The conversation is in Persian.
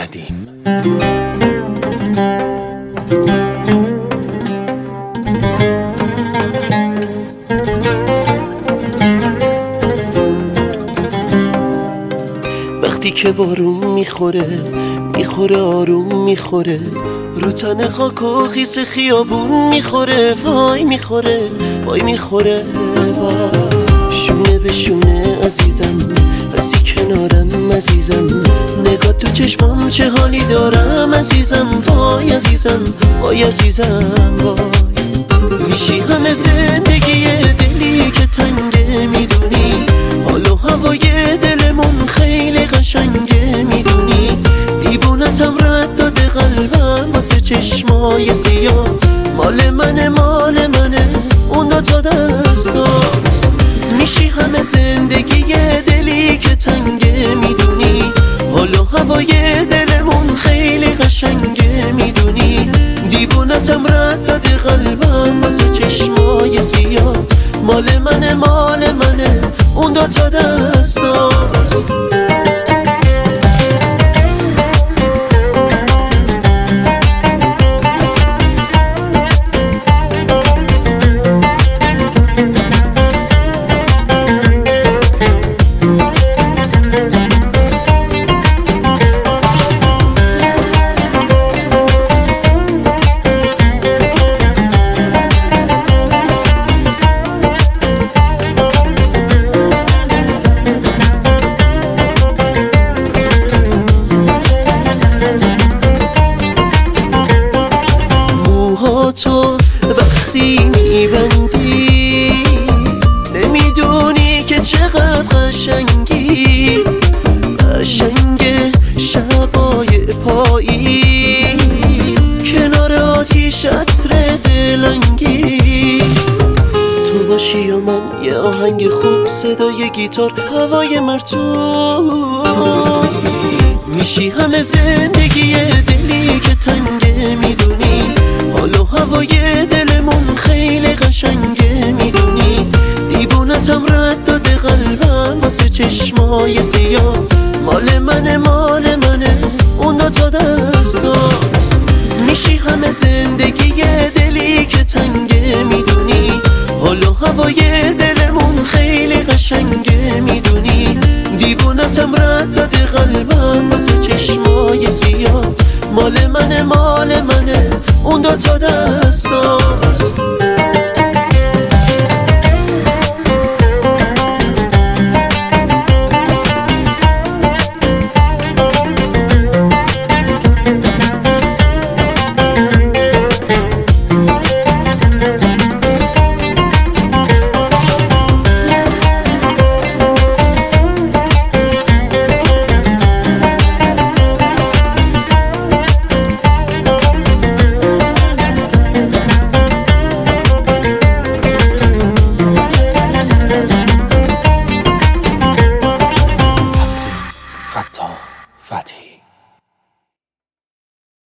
ندیم. وقتی که بارون میخوره آروم میخوره، رو تن خاک و خیس خیابون میخوره، وای میخوره وای. شونه به شونه عزیزم، هستی کنارم عزیزم، نگاه تو چشمام چه حالی دارم عزیزم، وای عزیزم وای عزیزم وای. میشی همه زندگی دلی که تنگه، میدونی حال و هوای دلمون خیلی قشنگه، میدونی دیوونتم رد داده قلبم واسه چشمای زیاد، مال منه اون دوتا دستات. میشی همه زندگی دلی که تنگه، میدونی حال و هوای دلمون خیلی قشنگه، میدونی دیوونتم رد داده قلبم واسه چشمای زیاد، مال منه اون دوتا دستات. تو وقتی میبندی نمیدونی که چقدر قشنگی، قشنگ شبای پاییز کنار آتیش عطر دلانگیز. تو باشی و من یه آهنگ خوب، صدای گیتار، هوای مرطوب. میشی همه زندگی دلی که تنگه، میدونی حال و هوای دلمون خیلی قشنگه، میدونی دیوونتم رد داده قلبم واسه چشمای زیاد، مال منه اون دوتا دستات. میشی همه زندگی دلی که تنگه، میدونی حال و هوای دلمون خیلی قشنگه، میدونی دیوونتم رد داده قلبم واسه چشمای زیاد، مال منه اون دوتا دستات.